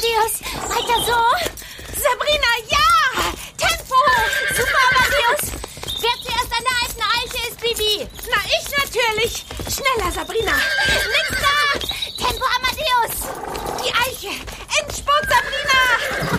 Amadeus, weiter so. Sabrina, ja! Tempo! Super, Amadeus. Wer zuerst an der alten Eiche ist, Bibi? Na, ich natürlich. Schneller, Sabrina. Nix da! Tempo, Amadeus. Die Eiche. Endspurt, Sabrina.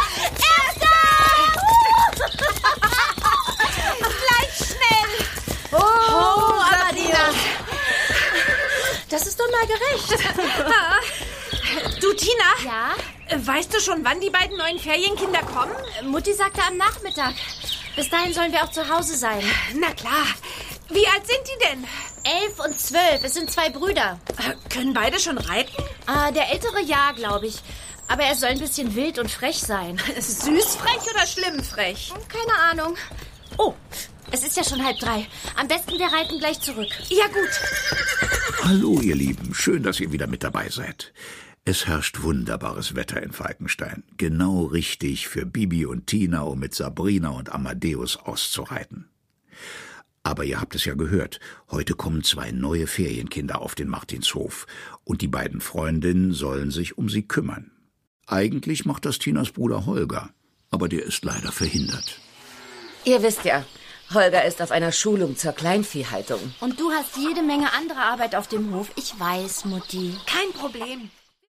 Gleich schnell. Oh, Amadeus. Das ist doch mal gerecht. Du, Tina? Ja? Weißt du schon, wann die beiden neuen Ferienkinder kommen? Mutti sagte am Nachmittag. Bis dahin sollen wir auch zu Hause sein. Na klar. Wie alt sind die denn? 11 und 12. Es sind 2 Brüder. Können beide schon reiten? Der ältere ja, glaube ich. Aber er soll ein bisschen wild und frech sein. Süßfrech oder schlimmfrech? Keine Ahnung. Oh, es ist ja schon 2:30. Am besten wir reiten gleich zurück. Ja, gut. Hallo, ihr Lieben. Schön, dass ihr wieder mit dabei seid. Es herrscht wunderbares Wetter in Falkenstein. Genau richtig für Bibi und Tina, um mit Sabrina und Amadeus auszureiten. Aber ihr habt es ja gehört, heute kommen 2 neue Ferienkinder auf den Martinshof und die beiden Freundinnen sollen sich um sie kümmern. Eigentlich macht das Tinas Bruder Holger, aber der ist leider verhindert. Ihr wisst ja, Holger ist auf einer Schulung zur Kleinviehhaltung. Und du hast jede Menge andere Arbeit auf dem Hof. Ich weiß, Mutti. Kein Problem.